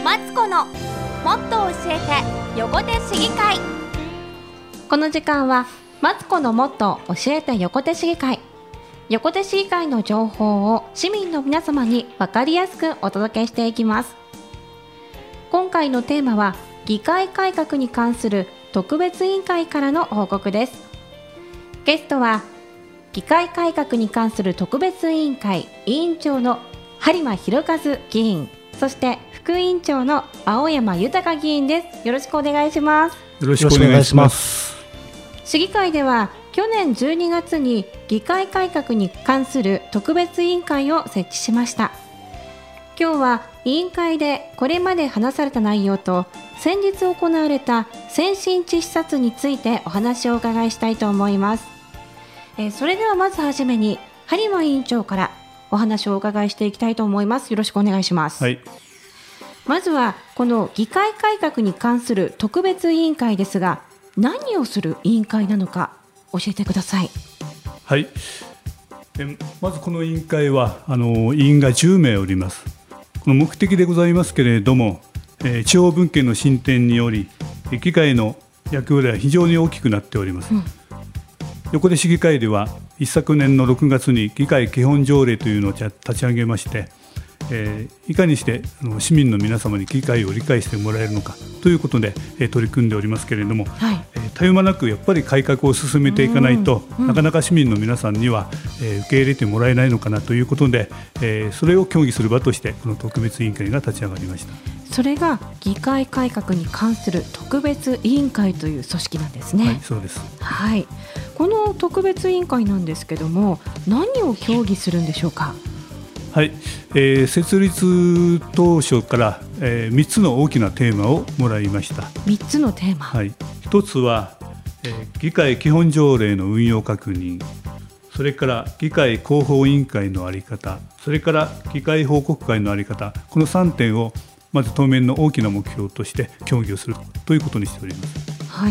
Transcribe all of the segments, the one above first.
マツコのもっと教えて横手市議会。この時間はマツコのもっと教えて横手市議会。横手市議会の情報を市民の皆様に分かりやすくお届けしていきます。今回のテーマは議会改革に関する特別委員会からの報告です。ゲストは議会改革に関する特別委員会委員長の播磨博和議員、そして副委員長の青山豊議員です。よろしくお願いします。 よろしくお願いします。 市議会では去年12月に議会改革に関する特別委員会を設置しました。今日は委員会でこれまで話された内容と先日行われた先進地視察についてお話をお伺いしたいと思います。それではまずはじめに播磨委員長からお話をお伺いしていきたいと思います。よろしくお願いします。 はい、 まずはこの議会改革に関する特別委員会ですが、何をする委員会なのか教えてください。 はい、まずこの委員会は委員が10名おります。この目的でございますけれども、地方分権の進展により議会の役割は非常に大きくなっております。横手市議会では一昨年の6月に議会基本条例というのを立ち上げまして、いかにして市民の皆様に議会を理解してもらえるのかということで、取り組んでおりますけれども、たゆまなくやっぱり改革を進めていかないと、なかなか市民の皆さんには、受け入れてもらえないのかなということで、それを協議する場としてこの特別委員会が立ち上がりました。 それが議会改革に関する特別委員会という組織なんですね。 はい、そうです。 はい、この特別委員会なんですけども、何を協議するんでしょうか。 はい、設立当初から、3つの大きなテーマをもらいました。 3つのテーマ、 はい、1つは、議会基本条例の運用確認、それから議会広報委員会の在り方、それから議会報告会の在り方、この3点をまず当面の大きな目標として協議をするということにしております。 はい、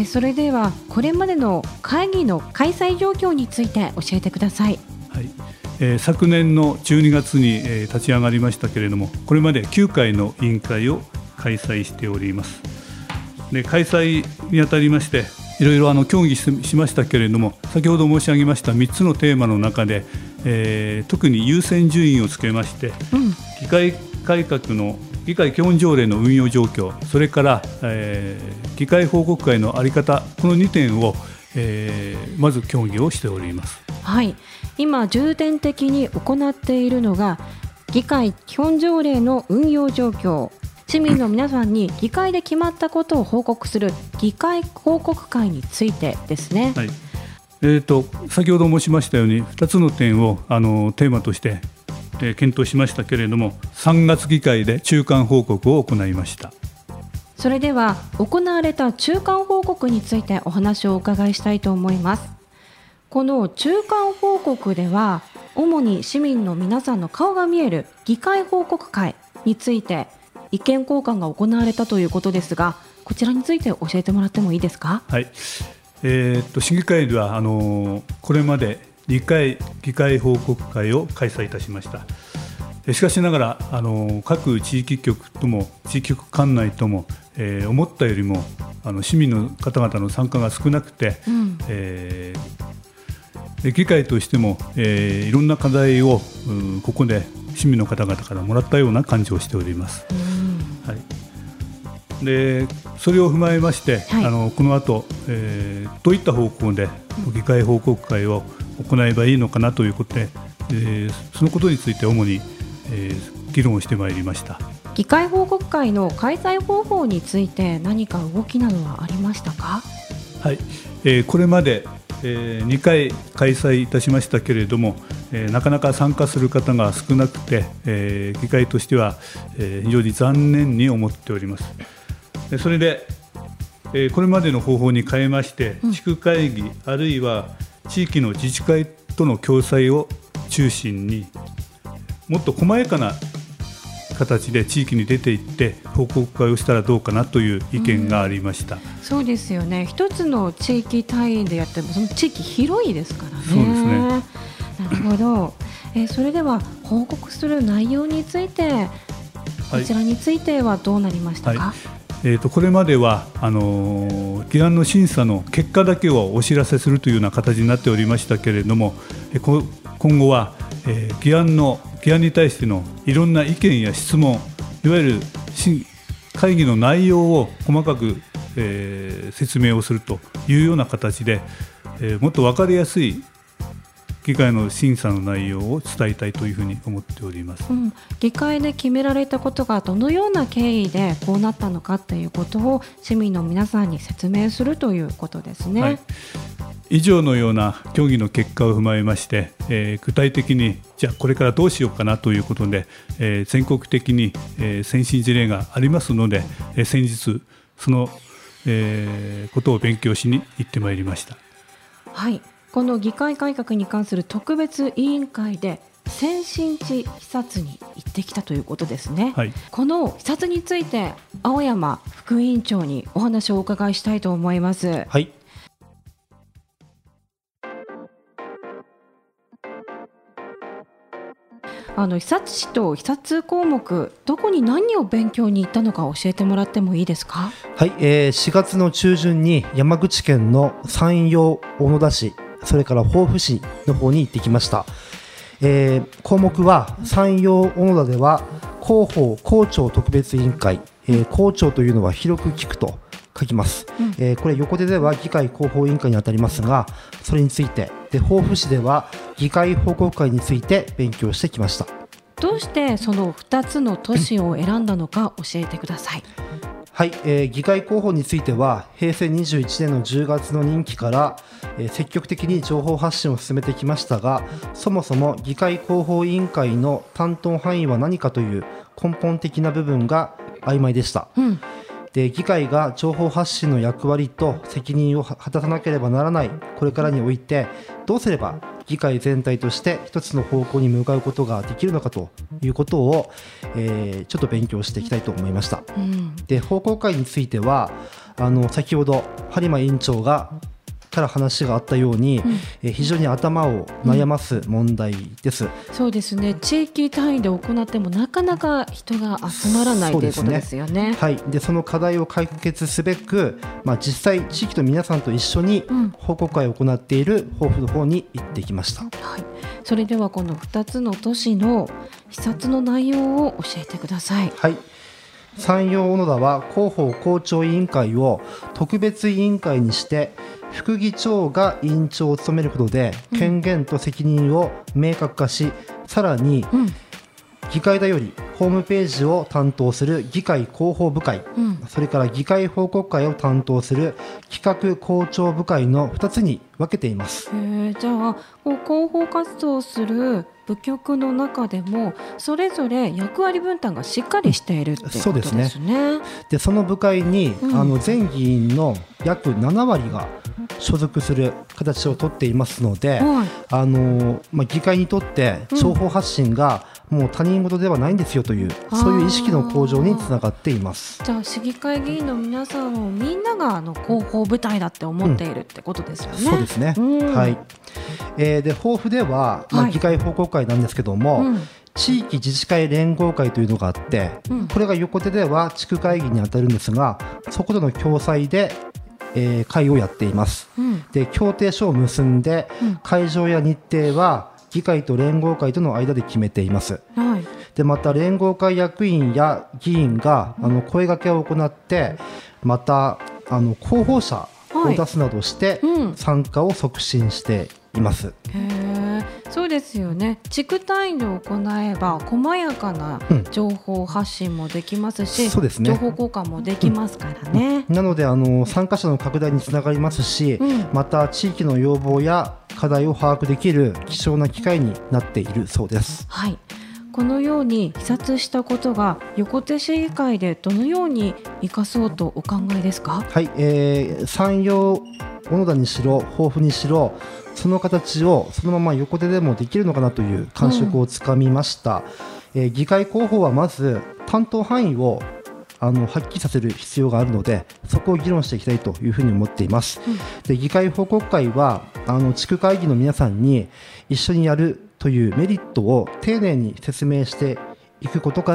それではこれまでの会議の開催状況について教えてください。 はい、昨年の12月に、立ち上がりましたけれども、これまで9回の委員会を開催しております。で、開催にあたりましていろいろ協議しましたけれども、先ほど申し上げました3つのテーマの中で、特に優先順位をつけまして、議会改革の議会基本条例の運用状況、それから、議会報告会の在り方、この2点を、まず協議をしております。 はい、今重点的に行っているのが議会基本条例の運用状況、市民の皆さんに議会で決まったことを報告する議会報告会についてですね。 はい、先ほど申しましたように2つの点をテーマとして検討しましたけれども、3月議会で中間報告を行いました。 それでは行われた中間報告についてお話をお伺いしたいと思います。この中間報告では主に市民の皆さんの顔が見える議会報告会について意見交換が行われたということですが、こちらについて教えてもらってもいいですか。 はい、市議会ではこれまで2回議会報告会を開催いたしました。しかしながら各地域局とも地域局管内とも、思ったよりも市民の方々の参加が少なくて、議会としても、いろんな課題をここで市民の方々からもらったような感じをしております。はい、でそれを踏まえまして、この後、どういった方向で議会報告会を行えばいいのかなということで、そのことについて主に、議論をしてまいりました。 議会報告会の開催方法について何か動きなどはありましたか。 はい、これまで、2回開催いたしましたけれども、なかなか参加する方が少なくて、議会としては、非常に残念に思っております。それで、これまでの方法に変えまして、地区会議あるいは地域の自治会との共催を中心にもっと細やかな形で地域に出ていって報告会をしたらどうかなという意見がありました。 そうですよね。一つの地域単位でやってもその地域広いですからね。 そうですね。 なるほど。それでは報告する内容についてこちらについてはどうなりましたか？ これまでは議案の審査の結果だけをお知らせするというような形になっておりましたけれども、今後は、議案に対してのいろんな意見や質問、いわゆる会議の内容を細かく、説明をするというような形で、もっと分かりやすい議会の審査の内容を伝えたいというふうに思っております。 議会で決められたことがどのような経緯でこうなったのかということを市民の皆さんに説明するということですね。 以上のような協議の結果を踏まえまして、具体的にじゃあこれからどうしようかなということで、全国的に、先進事例がありますので、先日その、ことを勉強しに行ってまいりました。 この議会改革に関する特別委員会で先進地視察に行ってきたということですね。この視察について青山副委員長にお話をお伺いしたいと思います。視察地と視察項目、どこに何を勉強に行ったのか教えてもらってもいいですか？ 4月の中旬に山口県の山陽小野田市、それから防府市の方に行ってきました。項目は山陽小野田では広報広聴特別委員会、広聴というのは広く聞くと書きます。これ横手では議会広報委員会にあたりますが、それについてで、防府市では議会報告会について勉強してきました。 どうしてその2つの都市を選んだのか教えてください。 議会広報については平成21年の10月の任期から、積極的に情報発信を進めてきましたが、そもそも議会広報委員会の担当範囲は何かという根本的な部分が曖昧でした。で、議会が情報発信の役割と責任を果たさなければならないこれからにおいて、どうすれば議会全体として一つの方向に向かうことができるのかということを、ちょっと勉強していきたいと思いました。で、報告会については先ほど播磨委員長から話があったように、非常に頭を悩ます問題です。 そうですね。地域単位で行ってもなかなか人が集まらないということですよね。 で、その課題を解決すべく、実際地域の皆さんと一緒に報告会を行っている防府の方に行ってきました。 それではこの2つの都市の視察の内容を教えてください。 山陽小野田は広報広聴委員会を特別委員会にして副議長が委員長を務めることで権限と責任を明確化し、さらに議会だよりホームページを担当する議会広報部会、それから議会報告会を担当する企画広聴部会の2つに分けています。 じゃあ広報活動をする部局の中でもそれぞれ役割分担がしっかりしているっていうことですね。 で、その部会に、全議員の約7割が所属する形をとっていますので、議会にとって情報発信がもう他人事ではないんですよという、そういう意識の向上につながっています。 じゃあ市議会議員の皆さんをみんなが広報部隊だって思っているってことですよね。 そうですね。で、防府では、議会報告会なんですけども、地域自治会連合会というのがあって、これが横手では地区会議にあたるんですが、そことの共催で会をやっています。で、協定書を結んで、会場や日程は議会と連合会との間で決めています。で、また連合会役員や議員が声掛けを行って、また広報車を出すなどして参加を促進しています。 そうですよね。地区単位で行えば細やかな情報発信もできますし、情報交換もできますからね。 なので参加者の拡大につながりますし、また地域の要望や課題を把握できる貴重な機会になっているそうです。 このように視察したことが横手市議会でどのように生かそうとお考えですか？ 山陽小野田にしろ防府にしろ、その形をそのまま横手でもできるのかなという感触をつかみました。議会広報はまず担当範囲を発揮させる必要があるので、そこを議論していきたいというふうに思っています。で、議会報告会は地区会議の皆さんに一緒にやるというメリットを丁寧に説明していくことから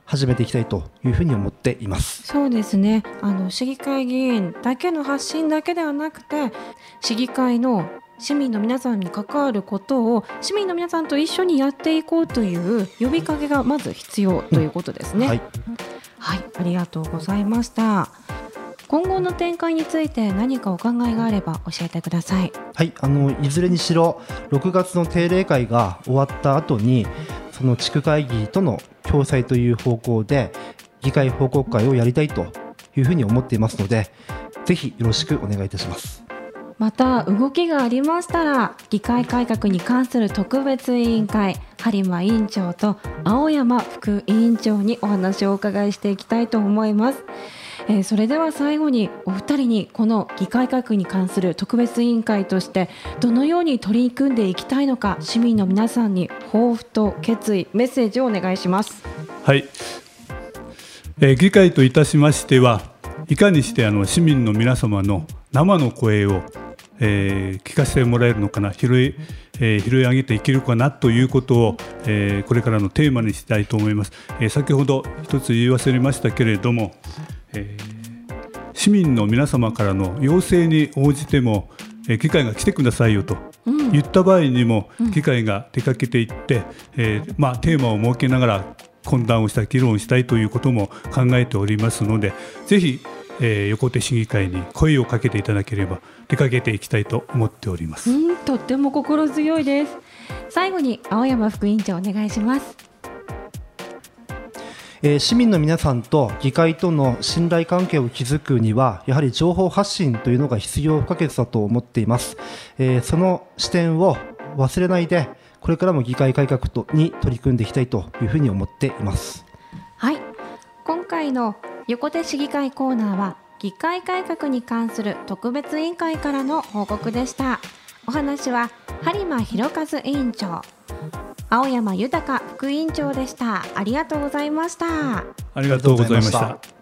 始めていきたいというふうに思っています。 そうですね、市議会議員だけの発信だけではなくて、市議会の市民の皆さんに関わることを市民の皆さんと一緒にやっていこうという呼びかけがまず必要ということですね。 はい、 はい、ありがとうございました。今後の展開について何かお考えがあれば教えてください。 はい、いずれにしろ6月の定例会が終わった後にその地区会議との共催という方向で議会報告会をやりたいというふうに思っていますので、ぜひよろしくお願いいたします。 また動きがありましたら、議会改革に関する特別委員会、播磨委員長と青山副委員長にお話をお伺いしていきたいと思います。それでは最後にお二人にこの議会改革に関する特別委員会としてどのように取り組んでいきたいのか、市民の皆さんに抱負と決意、メッセージをお願いします。 はい、議会といたしましてはいかにして市民の皆様の生の声を、聞かせてもらえるのかな、拾い上げていけるかなということを、これからのテーマにしたいと思います。先ほど一つ言い忘れましたけれども、市民の皆様からの要請に応じても、議会が来てくださいよと言った場合にも、議会が出かけていって、テーマを設けながら懇談をしたり議論したいということも考えておりますので、ぜひ、横手市議会に声をかけていただければ出かけていきたいと思っております。 とっても心強いです。最後に青山副委員長お願いします。 市民の皆さんと議会との信頼関係を築くにはやはり情報発信というのが必要不可欠だと思っています。その視点を忘れないでこれからも議会改革に取り組んでいきたいというふうに思っています。 はい、今回の横手市議会コーナーは議会改革に関する特別委員会からの報告でした。お話は播磨博和委員長、青山豊副委員長でした。ありがとうございました。 ありがとうございました。